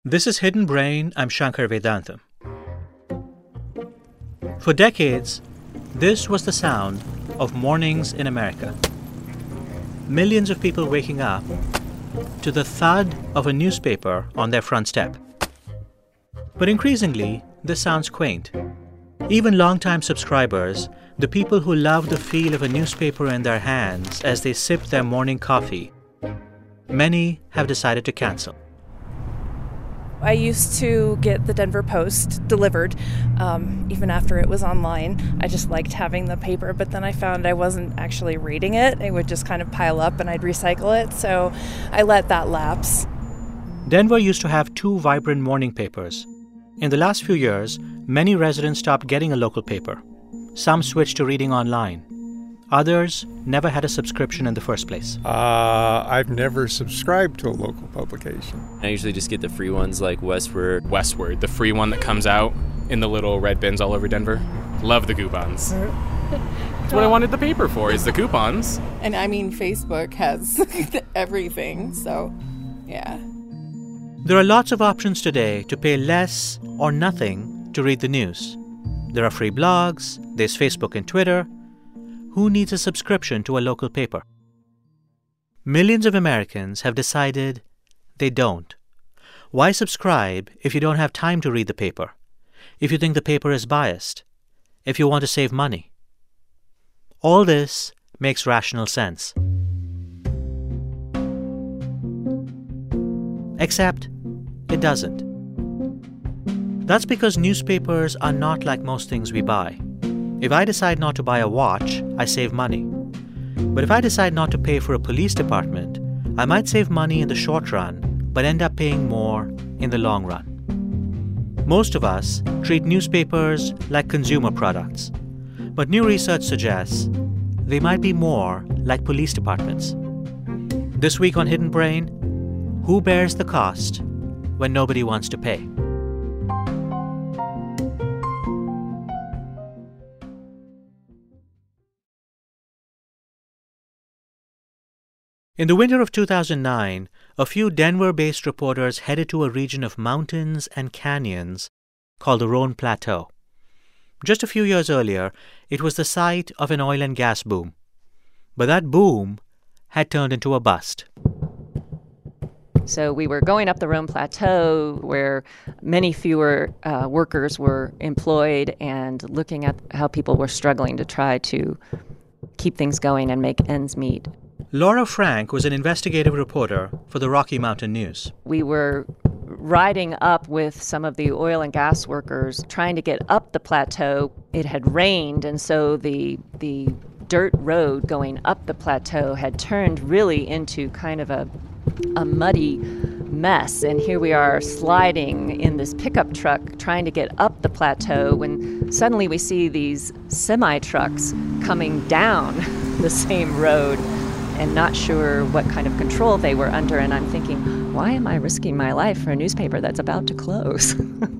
This is Hidden Brain. I'm Shankar Vedantam. For decades, this was the sound of mornings in America. Millions of people waking up to the thud of a newspaper on their front step. But increasingly, this sounds quaint. Even longtime subscribers, the people who love the feel of a newspaper in their hands as they sip their morning coffee, many have decided to cancel. I used to get the Denver Post delivered, even after it was online. I just liked having the paper, but then I found I wasn't actually reading it. It would just kind of pile up and I'd recycle it, so I let that lapse. Denver used to have two vibrant morning papers. In the last few years, many residents stopped getting a local paper. Some switched to reading online. Others never had a subscription in the first place. I've never subscribed to a local publication. I usually just get the free ones like Westword. Westword, the free one that comes out in the little red bins all over Denver. Love the coupons. That's what I wanted the paper for, is the coupons. And I mean, Facebook has everything, so yeah. There are lots of options today to pay less or nothing to read the news. There are free blogs, there's Facebook and Twitter. Who needs a subscription to a local paper? Millions of Americans have decided they don't. Why subscribe if you don't have time to read the paper? If you think the paper is biased? If you want to save money? All this makes rational sense. Except it doesn't. That's because newspapers are not like most things we buy. If I decide not to buy a watch, I save money. But if I decide not to pay for a police department, I might save money in the short run, but end up paying more in the long run. Most of us treat newspapers like consumer products. But new research suggests they might be more like police departments. This week on Hidden Brain, who bears the cost when nobody wants to pay? In the winter of 2009, a few Denver-based reporters headed to a region of mountains and canyons called the Roan Plateau. Just a few years earlier, it was the site of an oil and gas boom. But that boom had turned into a bust. So we were going up the Roan Plateau where many fewer workers were employed and looking at how people were struggling to try to keep things going and make ends meet. Laura Frank was an investigative reporter for the Rocky Mountain News. We were riding up with some of the oil and gas workers trying to get up the plateau. It had rained, and so the dirt road going up the plateau had turned really into kind of a muddy mess. And here we are sliding in this pickup truck trying to get up the plateau when suddenly we see these semi-trucks coming down the same road and not sure what kind of control they were under. And I'm thinking, why am I risking my life for a newspaper that's about to close?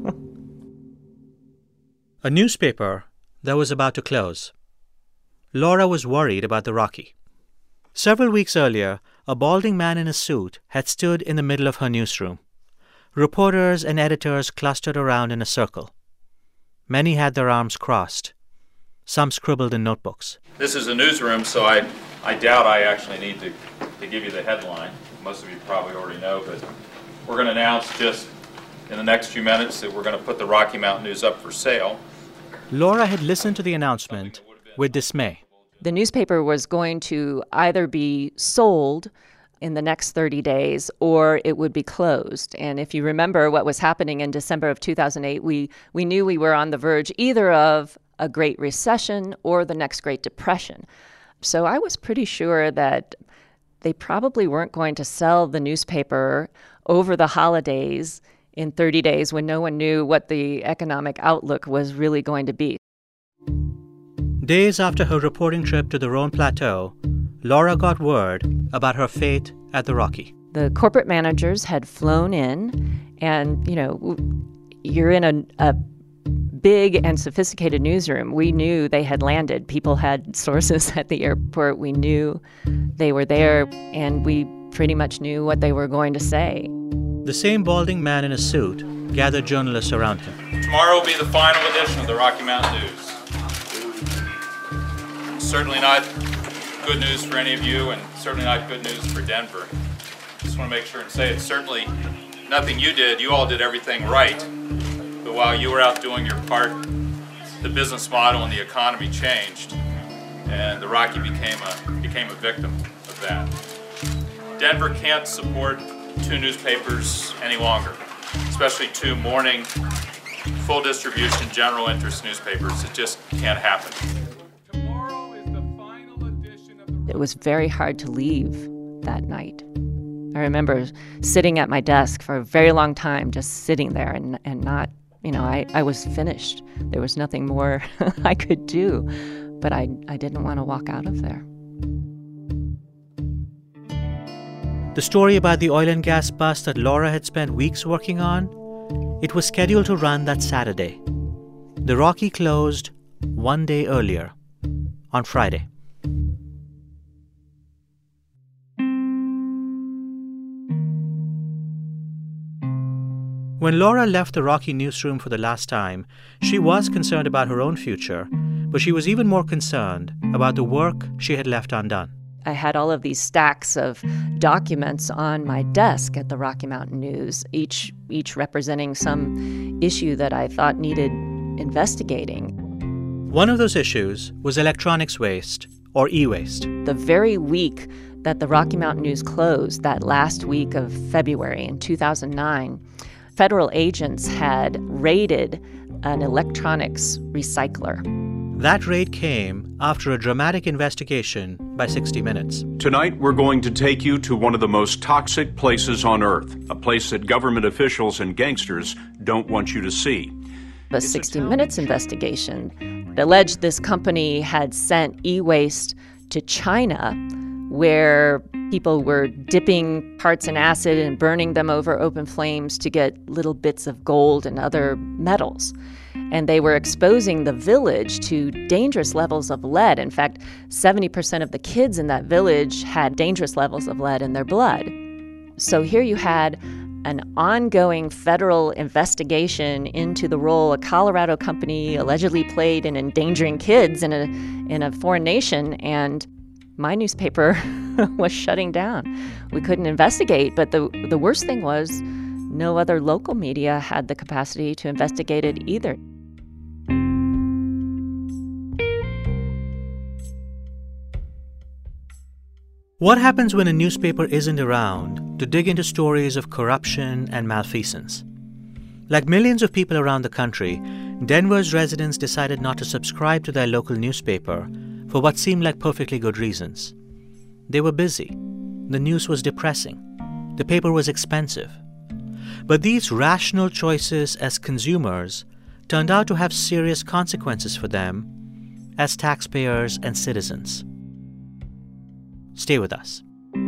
A newspaper that was about to close. Laura was worried about the Rocky. Several weeks earlier, a balding man in a suit had stood in the middle of her newsroom. Reporters and editors clustered around in a circle. Many had their arms crossed. Some scribbled in notebooks. This is a newsroom, so I doubt I actually need to give you the headline. Most of you probably already know, but we're going to announce just in the next few minutes that we're going to put the Rocky Mountain News up for sale. Laura had listened to the announcement with dismay. The newspaper was going to either be sold in the next 30 days or it would be closed. And if you remember what was happening in December of 2008, we knew we were on the verge either of a Great Recession or the next Great Depression. So I was pretty sure that they probably weren't going to sell the newspaper over the holidays in 30 days when no one knew what the economic outlook was really going to be. Days after her reporting trip to the Roan Plateau, Laura got word about her fate at the Rocky. The corporate managers had flown in, and, you're in a big and sophisticated newsroom. We knew they had landed. People had sources at the airport. We knew they were there, and we pretty much knew what they were going to say. The The same balding man in a suit gathered journalists around him. Tomorrow will be the final edition of the Rocky Mountain News. Certainly not good news for any of you, and certainly not good news for Denver. Just want to make sure and say it's certainly nothing you did. You all did everything right. But while you were out doing your part, the business model and the economy changed, and the Rocky became a victim of that. Denver can't support two newspapers any longer, especially two morning, full distribution, general interest newspapers. It just can't happen. It was very hard to leave that night. I remember sitting at my desk for a very long time, just sitting there and not, I was finished. There was nothing more I could do, but I didn't want to walk out of there. The story about the oil and gas bust that Laura had spent weeks working on, it was scheduled to run that Saturday. The Rocky closed one day earlier, on Friday. When Laura left the Rocky newsroom for the last time, she was concerned about her own future, but she was even more concerned about the work she had left undone. I had all of these stacks of documents on my desk at the Rocky Mountain News, each representing some issue that I thought needed investigating. One of those issues was electronics waste, or e-waste. The very week that the Rocky Mountain News closed, that last week of February in 2009, federal agents had raided an electronics recycler. That raid came after a dramatic investigation by 60 Minutes. Tonight, we're going to take you to one of the most toxic places on Earth, a place that government officials and gangsters don't want you to see. The 60 Minutes investigation alleged this company had sent e-waste to China, where people were dipping parts in acid and burning them over open flames to get little bits of gold and other metals. And they were exposing the village to dangerous levels of lead. In fact, 70% of the kids in that village had dangerous levels of lead in their blood. So here you had an ongoing federal investigation into the role a Colorado company allegedly played in endangering kids in a foreign nation, and my newspaper was shutting down. We couldn't investigate, but the worst thing was no other local media had the capacity to investigate it either. What happens when a newspaper isn't around to dig into stories of corruption and malfeasance? Like millions of people around the country, Denver's residents decided not to subscribe to their local newspaper for what seemed like perfectly good reasons. They were busy. The news was depressing. The paper was expensive. But these rational choices as consumers turned out to have serious consequences for them as taxpayers and citizens. Stay with us.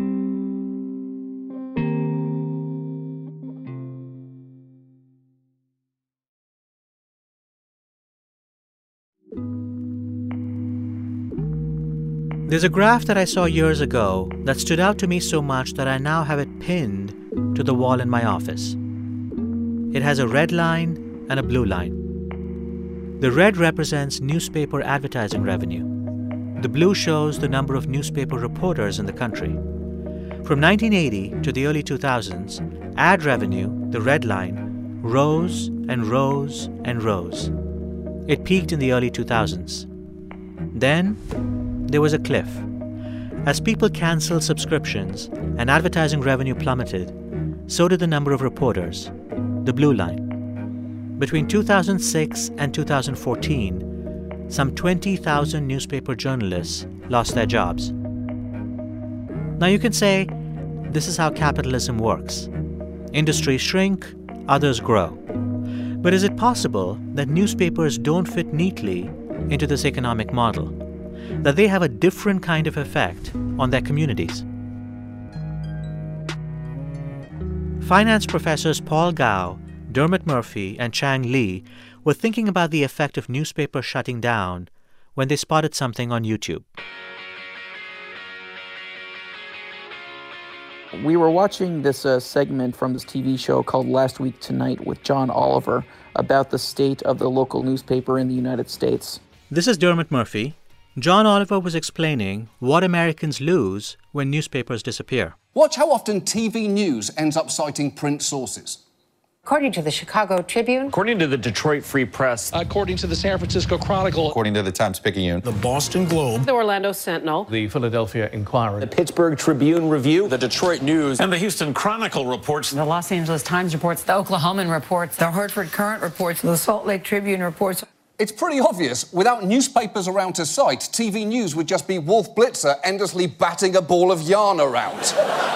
There's a graph that I saw years ago that stood out to me so much that I now have it pinned to the wall in my office. It has a red line and a blue line. The red represents newspaper advertising revenue. The blue shows the number of newspaper reporters in the country. From 1980 to the early 2000s, ad revenue, the red line, rose and rose and rose. It peaked in the early 2000s. Then there was a cliff. As people canceled subscriptions and advertising revenue plummeted, so did the number of reporters, the blue line. Between 2006 and 2014, some 20,000 newspaper journalists lost their jobs. Now you can say, this is how capitalism works. Industries shrink, others grow. But is it possible that newspapers don't fit neatly into this economic model? That they have a different kind of effect on their communities? Finance professors Paul Gao, Dermot Murphy, and Chang Lee were thinking about the effect of newspapers shutting down when they spotted something on YouTube. We were watching this segment from this TV show called Last Week Tonight with John Oliver about the state of the local newspaper in the United States. This is Dermot Murphy. John Oliver was explaining what Americans lose when newspapers disappear. Watch how often TV news ends up citing print sources. According to the Chicago Tribune. According to the Detroit Free Press. According to the San Francisco Chronicle. According to the Times-Picayune. The Boston Globe. The Orlando Sentinel. The Philadelphia Inquirer. The Pittsburgh Tribune Review. The Detroit News. And the Houston Chronicle reports. The Los Angeles Times reports. The Oklahoman reports. The Hartford Courant reports. The Salt Lake Tribune reports. It's pretty obvious. Without newspapers around to cite, TV news would just be Wolf Blitzer endlessly batting a ball of yarn around.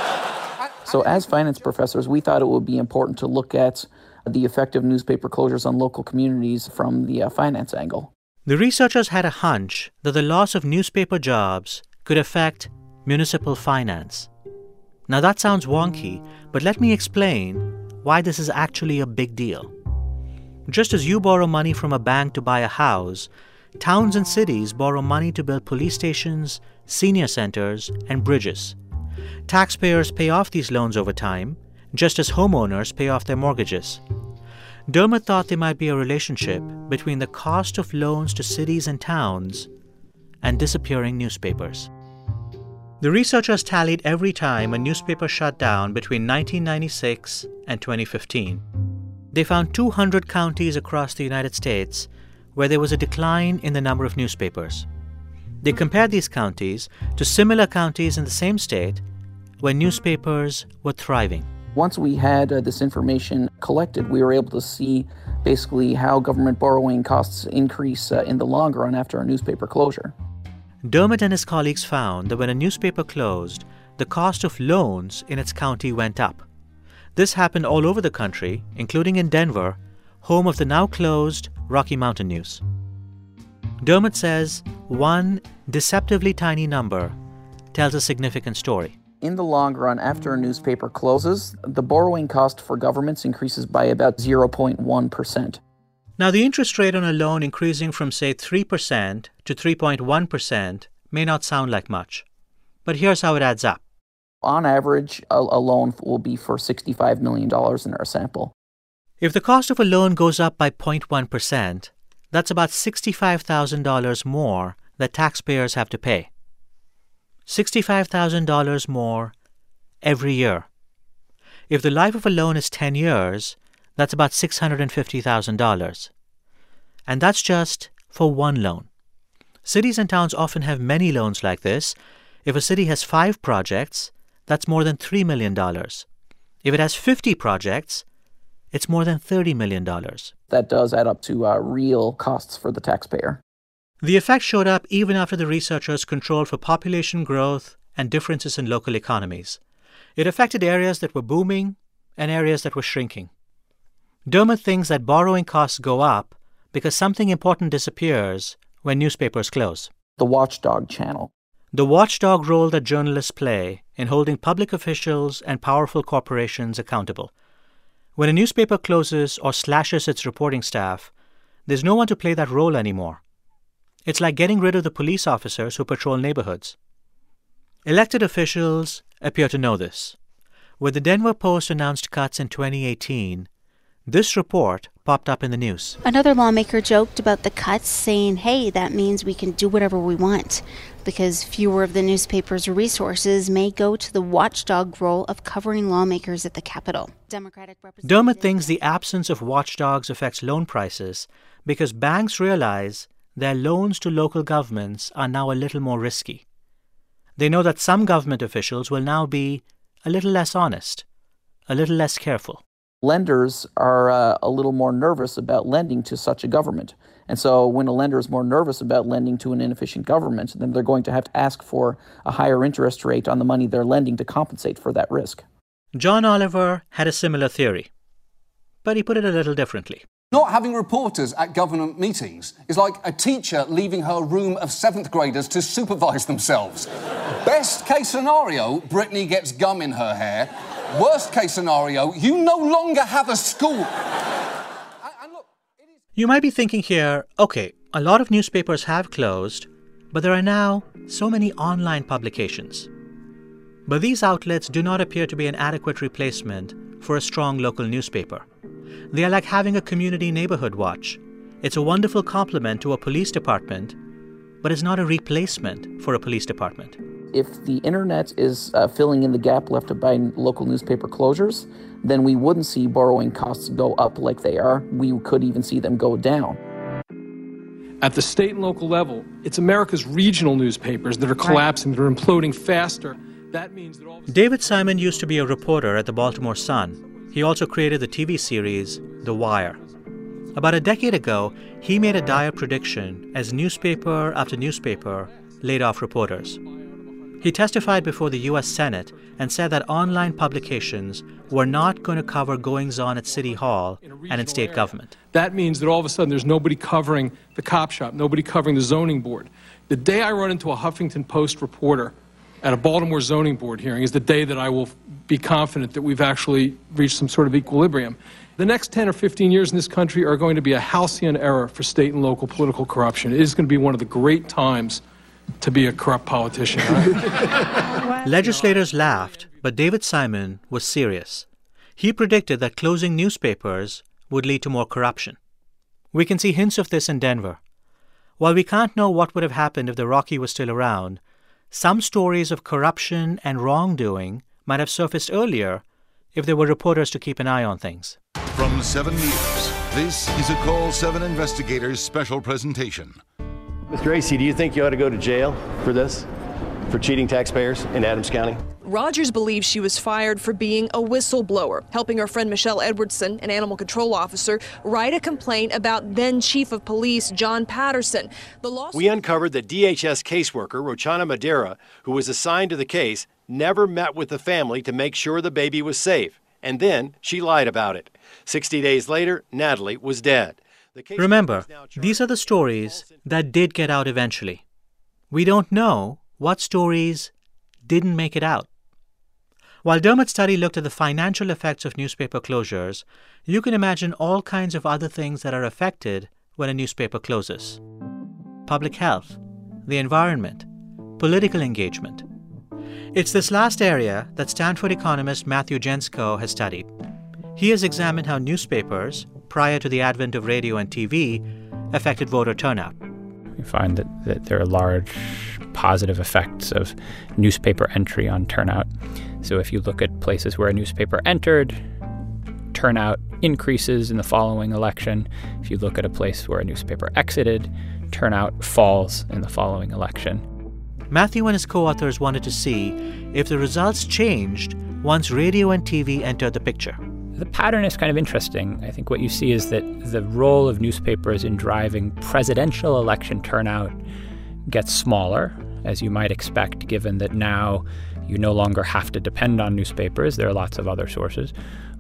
So as finance professors, we thought it would be important to look at the effect of newspaper closures on local communities from the finance angle. The researchers had a hunch that the loss of newspaper jobs could affect municipal finance. Now that sounds wonky, but let me explain why this is actually a big deal. Just as you borrow money from a bank to buy a house, towns and cities borrow money to build police stations, senior centers, and bridges. Taxpayers pay off these loans over time, just as homeowners pay off their mortgages. Dermot thought there might be a relationship between the cost of loans to cities and towns and disappearing newspapers. The researchers tallied every time a newspaper shut down between 1996 and 2015. They found 200 counties across the United States where there was a decline in the number of newspapers. They compared these counties to similar counties in the same state where newspapers were thriving. Once we had this information collected, we were able to see basically how government borrowing costs increase in the long run after a newspaper closure. Dermot and his colleagues found that when a newspaper closed, the cost of loans in its county went up. This happened all over the country, including in Denver, home of the now closed Rocky Mountain News. Dermot says one deceptively tiny number tells a significant story. In the long run, after a newspaper closes, the borrowing cost for governments increases by about 0.1%. Now, the interest rate on a loan increasing from, say, 3% to 3.1% may not sound like much. But here's how it adds up. On average, a loan will be for $65 million in our sample. If the cost of a loan goes up by 0.1%, that's about $65,000 more that taxpayers have to pay. $65,000 more every year. If the life of a loan is 10 years, that's about $650,000. And that's just for one loan. Cities and towns often have many loans like this. If a city has 5 projects, that's more than $3 million. If it has 50 projects, it's more than $30 million. That does add up to real costs for the taxpayer. The effect showed up even after the researchers controlled for population growth and differences in local economies. It affected areas that were booming and areas that were shrinking. Dermot thinks that borrowing costs go up because something important disappears when newspapers close. The watchdog channel. The watchdog role that journalists play in holding public officials and powerful corporations accountable. When a newspaper closes or slashes its reporting staff, there's no one to play that role anymore. It's like getting rid of the police officers who patrol neighborhoods. Elected officials appear to know this. When the Denver Post announced cuts in 2018, this report popped up in the news. Another lawmaker joked about the cuts, saying, hey, that means we can do whatever we want, because fewer of the newspaper's resources may go to the watchdog role of covering lawmakers at the Capitol. Dermot thinks the absence of watchdogs affects loan prices because banks realize their loans to local governments are now a little more risky. They know that some government officials will now be a little less honest, a little less careful. Lenders are a little more nervous about lending to such a government. And so when a lender is more nervous about lending to an inefficient government, then they're going to have to ask for a higher interest rate on the money they're lending to compensate for that risk. John Oliver had a similar theory, but he put it a little differently. Not having reporters at government meetings is like a teacher leaving her room of 7th graders to supervise themselves. Best case scenario, Brittany gets gum in her hair. Worst case scenario, you no longer have a school. You might be thinking here, okay, a lot of newspapers have closed, but there are now so many online publications. But these outlets do not appear to be an adequate replacement for a strong local newspaper. They are like having a community neighborhood watch. It's a wonderful complement to a police department, but it's not a replacement for a police department. If the internet is filling in the gap left by local newspaper closures, then we wouldn't see borrowing costs go up like they are. We could even see them go down. At the state and local level, it's America's regional newspapers that are collapsing, that are imploding faster. That means that all of a David Simon used to be a reporter at the Baltimore Sun. He also created the TV series The Wire. About a decade ago, he made a dire prediction as newspaper after newspaper laid off reporters. He testified before the U.S. Senate and said that online publications were not going to cover goings-on at City Hall and in state government. That means that all of a sudden there's nobody covering the cop shop, nobody covering the zoning board. The day I run into a Huffington Post reporter at a Baltimore zoning board hearing is the day that I will be confident that we've actually reached some sort of equilibrium. The next 10 or 15 years in this country are going to be a halcyon era for state and local political corruption. It is going to be one of the great times to be a corrupt politician. Legislators laughed, but David Simon was serious. He predicted that closing newspapers would lead to more corruption. We can see hints of this in Denver. While we can't know what would have happened if the Rocky was still around, some stories of corruption and wrongdoing might have surfaced earlier if there were reporters to keep an eye on things. From 7 News, this is a Call 7 Investigators special presentation. Mr. Acey, do you think you ought to go to jail for this, for cheating taxpayers in Adams County? Rogers believes she was fired for being a whistleblower, helping her friend Michelle Edwardson, an animal control officer, write a complaint about then Chief of Police John Patterson. We uncovered that DHS caseworker Rochana Madera, who was assigned to the case, never met with the family to make sure the baby was safe. And then she lied about it. 60 days later, Natalie was dead. Remember, these are the stories that did get out eventually. We don't know what stories didn't make it out. While Dermot's study looked at the financial effects of newspaper closures, you can imagine all kinds of other things that are affected when a newspaper closes. Public health, the environment, political engagement. It's this last area that Stanford economist Matthew Gentzkow has studied. He has examined how newspapers, prior to the advent of radio and TV, affected voter turnout. We find that there are large positive effects of newspaper entry on turnout. So if you look at places where a newspaper entered, turnout increases in the following election. If you look at a place where a newspaper exited, turnout falls in the following election. Matthew and his co-authors wanted to see if the results changed once radio and TV entered the picture. The pattern is kind of interesting. I think what you see is that the role of newspapers in driving presidential election turnout gets smaller, as you might expect, given that now you no longer have to depend on newspapers. There are lots of other sources.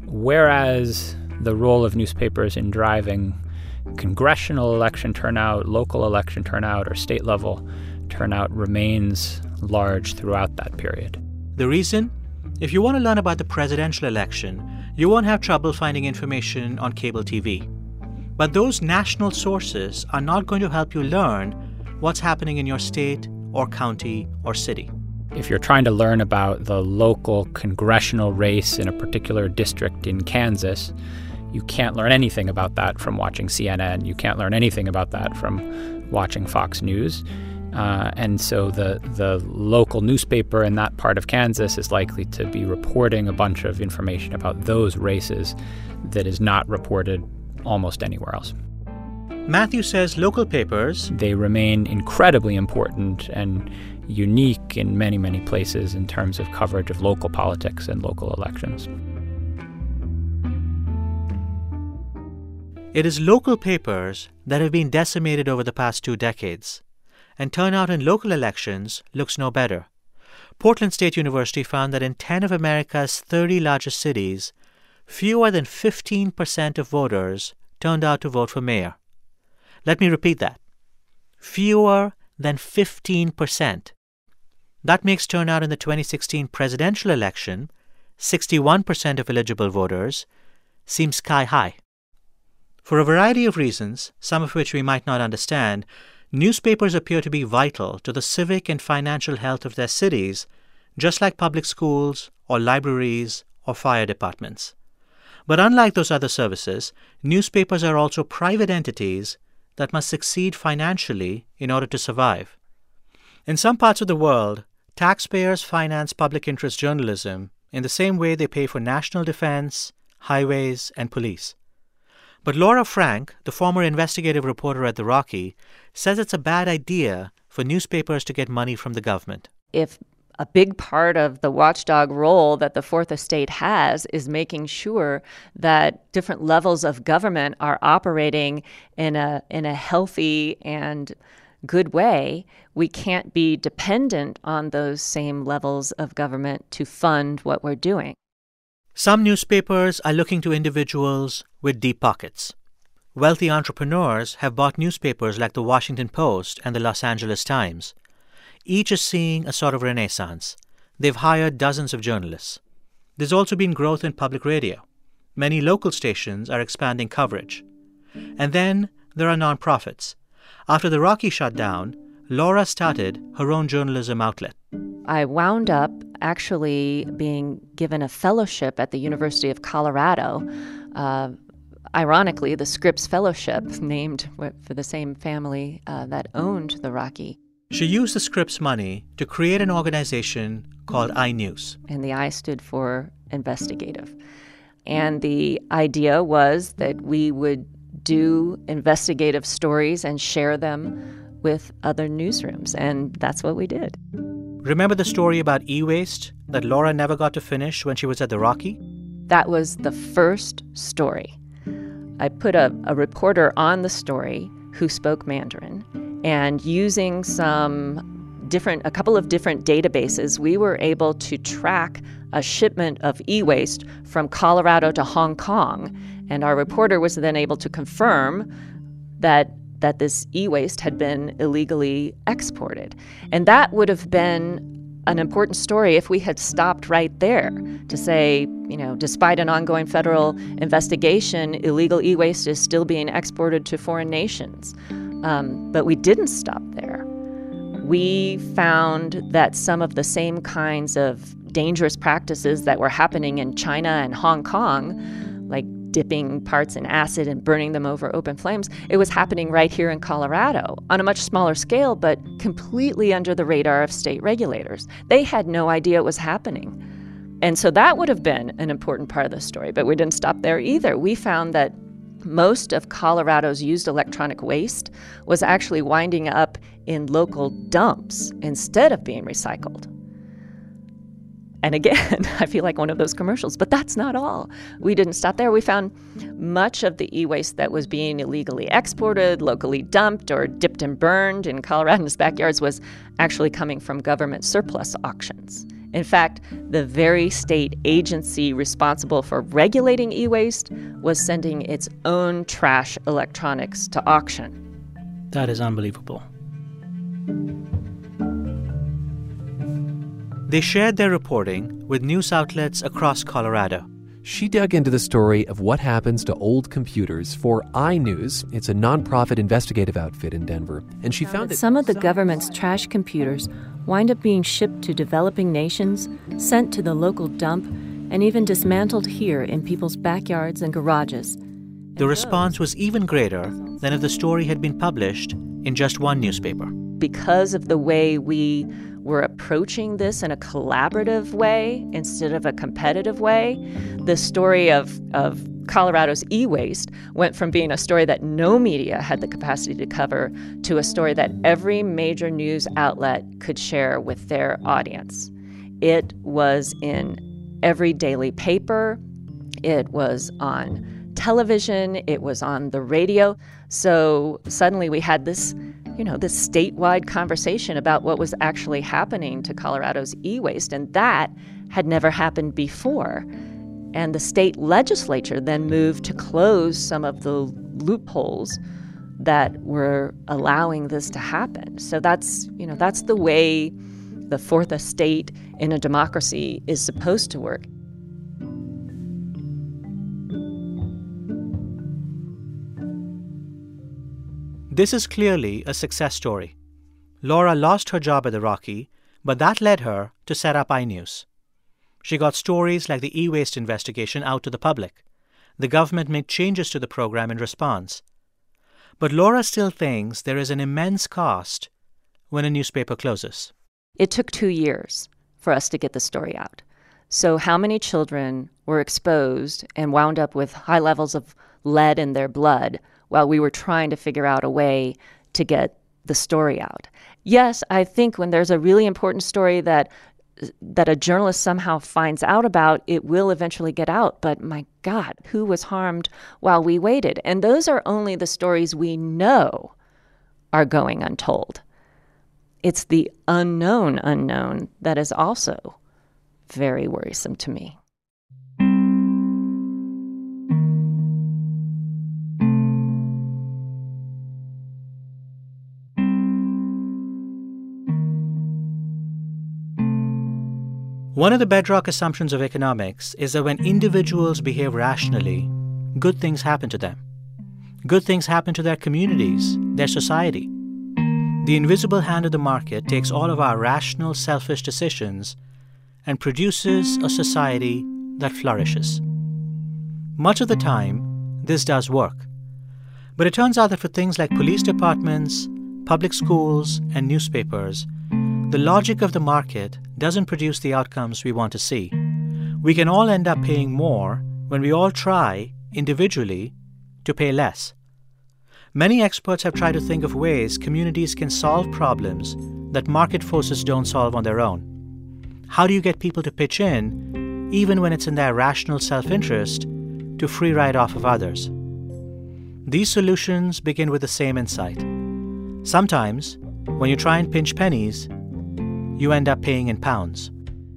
Whereas the role of newspapers in driving congressional election turnout, local election turnout, or state level turnout remains large throughout that period. The reason? If you want to learn about the presidential election, you won't have trouble finding information on cable TV. But those national sources are not going to help you learn what's happening in your state or county or city. If you're trying to learn about the local congressional race in a particular district in Kansas, you can't learn anything about that from watching CNN. You can't learn anything about that from watching Fox News. And so the local newspaper in that part of Kansas is likely to be reporting a bunch of information about those races that is not reported almost anywhere else. Matthew says local papers, they remain incredibly important and unique in many, many places in terms of coverage of local politics and local elections. It is local papers that have been decimated over the past 2 decades. And turnout in local elections looks no better. Portland State University found that in 10 of America's 30 largest cities, fewer than 15% of voters turned out to vote for mayor. Let me repeat that. Fewer than 15%. That makes turnout in the 2016 presidential election, 61% of eligible voters, seem sky high. For a variety of reasons, some of which we might not understand, newspapers appear to be vital to the civic and financial health of their cities, just like public schools or libraries or fire departments. But unlike those other services, newspapers are also private entities that must succeed financially in order to survive. In some parts of the world, taxpayers finance public interest journalism in the same way they pay for national defense, highways, and police. But Laura Frank, the former investigative reporter at the Rocky, says it's a bad idea for newspapers to get money from the government. If a big part of the watchdog role that the Fourth Estate has is making sure that different levels of government are operating in a healthy and good way, we can't be dependent on those same levels of government to fund what we're doing. Some newspapers are looking to individuals with deep pockets. Wealthy entrepreneurs have bought newspapers like the Washington Post and the Los Angeles Times. Each is seeing a sort of renaissance. They've hired dozens of journalists. There's also been growth in public radio. Many local stations are expanding coverage. And then there are nonprofits. After the Rocky shut down, Laura started her own journalism outlet. I wound up actually being given a fellowship at the University of Colorado. Ironically, the Scripps Fellowship, named for the same family that owned the Rocky. She used the Scripps money to create an organization called iNews. And the I stood for investigative. And the idea was that we would do investigative stories and share them with other newsrooms. And that's what we did. Remember the story about e-waste that Laura never got to finish when she was at the Rocky? That was the first story. I put a reporter on the story who spoke Mandarin, and using a couple of different databases, we were able to track a shipment of e-waste from Colorado to Hong Kong. And our reporter was then able to confirm that this e-waste had been illegally exported. And that would have been an important story if we had stopped right there to say, despite an ongoing federal investigation, illegal e-waste is still being exported to foreign nations. But we didn't stop there. We found that some of the same kinds of dangerous practices that were happening in China and Hong Kong, like dipping parts in acid and burning them over open flames, it was happening right here in Colorado on a much smaller scale, but completely under the radar of state regulators. They had no idea it was happening. And so that would have been an important part of the story, but we didn't stop there either. We found that most of Colorado's used electronic waste was actually winding up in local dumps instead of being recycled. And again, I feel like one of those commercials, but that's not all. We didn't stop there. We found much of the e-waste that was being illegally exported, locally dumped, or dipped and burned in Coloradans' backyards was actually coming from government surplus auctions. In fact, the very state agency responsible for regulating e-waste was sending its own trash electronics to auction. That is unbelievable. They shared their reporting with news outlets across Colorado. She dug into the story of what happens to old computers for iNews. It's a nonprofit investigative outfit in Denver. And she found that some of the government's trash computers wind up being shipped to developing nations, sent to the local dump, and even dismantled here in people's backyards and garages. The response was even greater than if the story had been published in just one newspaper. Because of the way we were approaching this in a collaborative way instead of a competitive way, the story of Colorado's e-waste went from being a story that no media had the capacity to cover to a story that every major news outlet could share with their audience. It was in every daily paper. It was on television. It was on the radio. So suddenly we had this statewide conversation about what was actually happening to Colorado's e-waste, and that had never happened before. And the state legislature then moved to close some of the loopholes that were allowing this to happen. So that's the way the Fourth Estate in a democracy is supposed to work. This is clearly a success story. Laura lost her job at the Rocky, But that led her to set up iNews. She got stories like the e-waste investigation out to the public. The government made changes to the program in response. But Laura still thinks there is an immense cost when a newspaper closes. It took 2 years for us to get the story out. So how many children were exposed and wound up with high levels of lead in their blood while we were trying to figure out a way to get the story out? Yes, I think when there's a really important story that a journalist somehow finds out about, it will eventually get out. But my God, who was harmed while we waited? And those are only the stories we know are going untold. It's the unknown that is also very worrisome to me. One of the bedrock assumptions of economics is that when individuals behave rationally, good things happen to them. Good things happen to their communities, their society. The invisible hand of the market takes all of our rational, selfish decisions and produces a society that flourishes. Much of the time, this does work. But it turns out that for things like police departments, public schools, and newspapers, the logic of the market doesn't produce the outcomes we want to see. We can all end up paying more when we all try, individually, to pay less. Many experts have tried to think of ways communities can solve problems that market forces don't solve on their own. How do you get people to pitch in, even when it's in their rational self-interest, to free ride off of others? These solutions begin with the same insight. Sometimes, when you try and pinch pennies, you end up paying in pounds.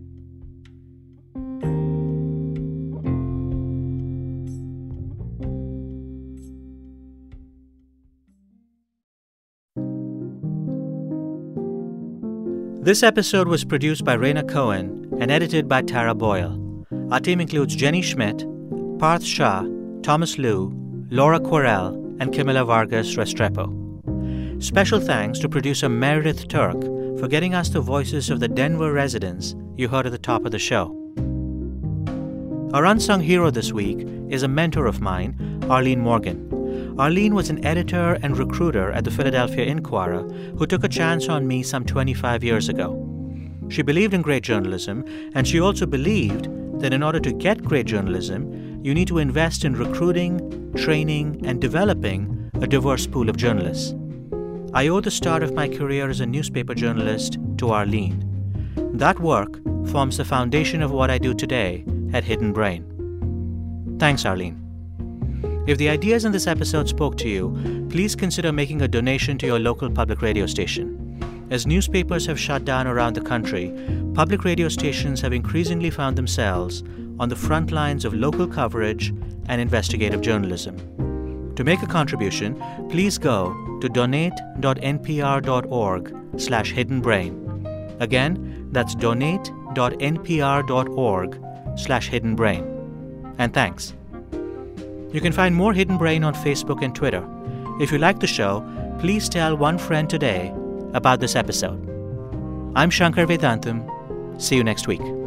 This episode was produced by Raina Cohen and edited by Tara Boyle. Our team includes Jenny Schmidt, Parth Shah, Thomas Liu, Laura Quarel, and Camila Vargas Restrepo. Special thanks to producer Meredith Turk for getting us the voices of the Denver residents you heard at the top of the show. Our unsung hero this week is a mentor of mine, Arlene Morgan. Arlene was an editor and recruiter at the Philadelphia Inquirer who took a chance on me some 25 years ago. She believed in great journalism, and she also believed that in order to get great journalism, you need to invest in recruiting, training, and developing a diverse pool of journalists. I owe the start of my career as a newspaper journalist to Arlene. That work forms the foundation of what I do today at Hidden Brain. Thanks, Arlene. If the ideas in this episode spoke to you, please consider making a donation to your local public radio station. As newspapers have shut down around the country, public radio stations have increasingly found themselves on the front lines of local coverage and investigative journalism. To make a contribution, please go to donate.npr.org/hiddenbrain. Again, that's donate.npr.org/hiddenbrain. And thanks. You can find more Hidden Brain on Facebook and Twitter. If you like the show, please tell one friend today about this episode. I'm Shankar Vedantam. See you next week.